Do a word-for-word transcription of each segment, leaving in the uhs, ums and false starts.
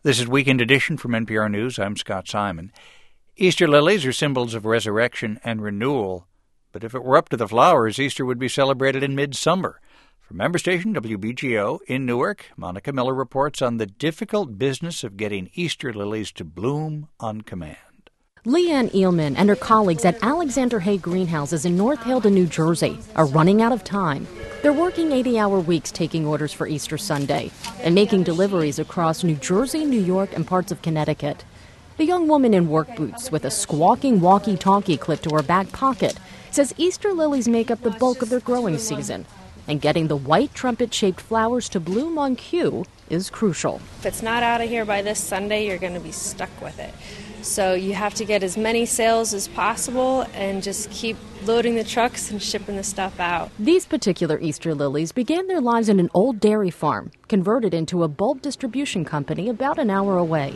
This is Weekend Edition from N P R News. I'm Scott Simon. Easter lilies are symbols of resurrection and renewal. But if it were up to the flowers, Easter would be celebrated in midsummer. From member station W B G O in Newark, Monica Miller reports on the difficult business of getting Easter lilies to bloom on command. Leanne Eelman and her colleagues at Alexander Hay Greenhouses in North Haledon, New Jersey, are running out of time. They're working eighty-hour weeks taking orders for Easter Sunday and making deliveries across New Jersey, New York, and parts of Connecticut. The young woman in work boots with a squawking walkie-talkie clipped to her back pocket says Easter lilies make up the bulk of their growing season, and getting the white trumpet-shaped flowers to bloom on cue is crucial. If it's not out of here by this Sunday, you're going to be stuck with it. So you have to get as many sales as possible and just keep loading the trucks and shipping the stuff out. These particular Easter lilies began their lives in an old dairy farm, converted into a bulb distribution company about an hour away.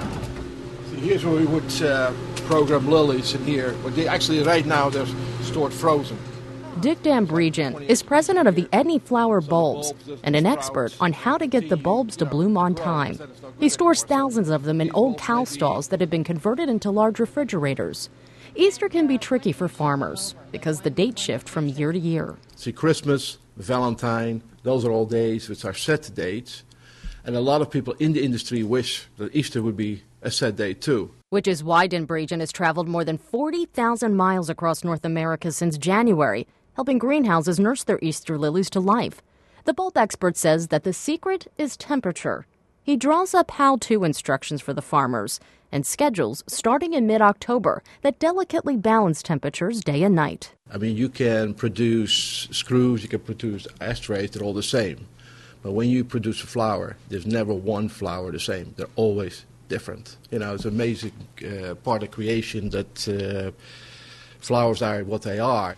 So here's where we would uh, program lilies in here, but they actually right now they're stored frozen. Dick Dambregian is president of the Edney Flower Bulbs and an expert on how to get the bulbs to bloom on time. He stores thousands of them in old cow stalls that have been converted into large refrigerators. Easter can be tricky for farmers because the dates shift from year to year. See, Christmas, Valentine, those are all days which are set dates. And a lot of people in the industry wish that Easter would be a set date too. Which is why Dambregian has traveled more than forty thousand miles across North America since January, helping greenhouses nurse their Easter lilies to life. The bulb expert says that the secret is temperature. He draws up how-to instructions for the farmers and schedules starting in mid-October that delicately balance temperatures day and night. I mean, you can produce screws, you can produce ashtrays, they're all the same. But when you produce a flower, there's never one flower the same. They're always different. You know, it's an amazing uh, part of creation that uh, flowers are what they are.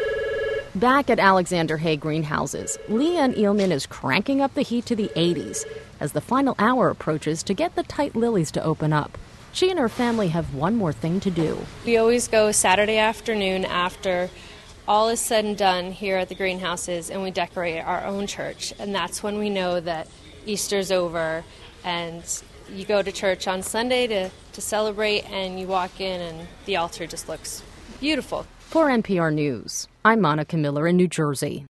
Back at Alexander Hay Greenhouses, Leanne Eelman is cranking up the heat to the eighties as the final hour approaches to get the tight lilies to open up. She and her family have one more thing to do. We always go Saturday afternoon after all is said and done here at the greenhouses, and we decorate our own church. And that's when we know that Easter's over, and you go to church on Sunday to, to celebrate, and you walk in and the altar just looks beautiful. For N P R News, I'm Monica Miller in New Jersey.